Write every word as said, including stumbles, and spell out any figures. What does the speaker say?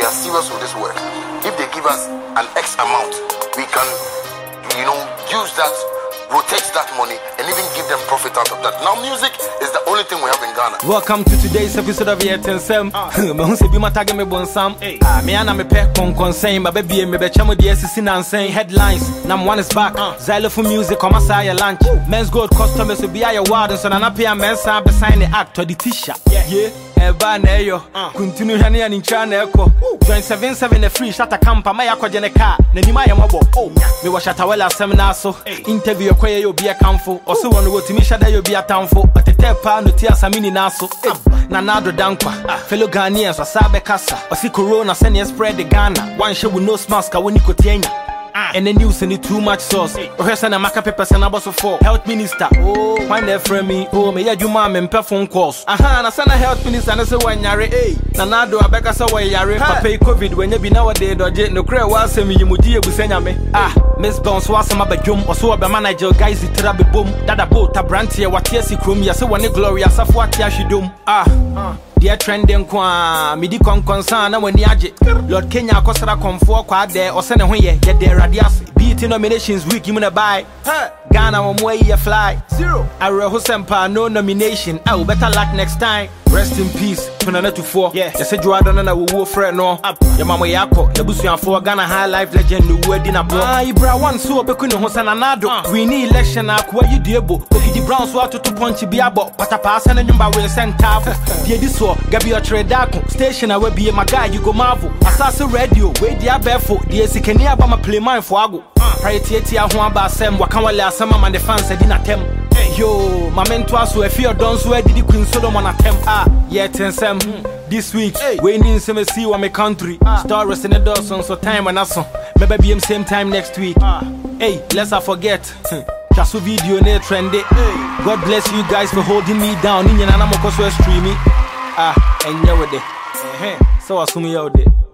are serious with this work. If they give us an X amount, we can, you know, use that, rotate that money, and even give them profit out of that. Now, music is the only thing we have in Ghana. Welcome to today's episode of Yet and Sam. Me who say be my tag me bon sam. Ah, me and me pe con concern, my baby me be chamo the S C and saying headlines. Nam one is back. Xylophone music come aside lunch. Men's gold customers will be a ward and so na pay men's sam be sign the act or the t-shirt. Yeah. Eba na yo. Continue hane an incha na eko. Join seven seven the free shata campa my akwaje ne car. Na ni ma yamabo. Oh, me wa shata wala seminar so. Interview koye yo be a camfo. Oso wonu go timi shada yo be a tamfo. Atetepa no tia samini naso. Na nado dankwa. Fellow Ghanaians wasabe kasa. Osi corona send spread the Ghana. One show with no mask ka woni kotienya. And the news and the too much sauce. Rehearsal and maka papers and about so for health minister. Oh, why never friend me? Oh, me ya you mom and pay phone calls. Aha, na sana health minister and say one yare. Hey, na nado abeka sa way yare. Papa COVID when you be nowadays dodge no cray was me you mudi busenya me. Ah, Miss Bones was some abajum or so a manager guys it trabe boom. Dada boat a brand here what yes chrome ya so one glorious of what ya she doom. Ah. Dear trending kwa midi kon concern na wani aje Lord Kenya akosara komfo kwa de osene ho ye ye de radias beat nominations week you na buy Ghana one way you fly zero Areho Sempa no nomination I will better luck next time rest in peace twenty to four yeah you say Joada na wo friend no your mama yako ya busuanfo Ghana high life legend no word in a block ah ibra one so obeku no ho sananado we need election akwa you diebo Okidi Brown so to punch biabo patapasa na nyumba we center die this Gabi your trade station I will be my guy you go marvel Assassin radio we dia befo the sikani aba ma play mine for ago priority tia ho aba sem waka wale asema man the fans edi na tem yo my mentor so if you don so edi Queen Solomon atem ah Yet and Sam this week we need some see what my country stories in the Dawson so time and aso maybe be same time next week hey let's not forget Chasu video ne trendy God bless you guys for holding me down in yana moko so streaming Ah, and yeah with it. So I assume you out there.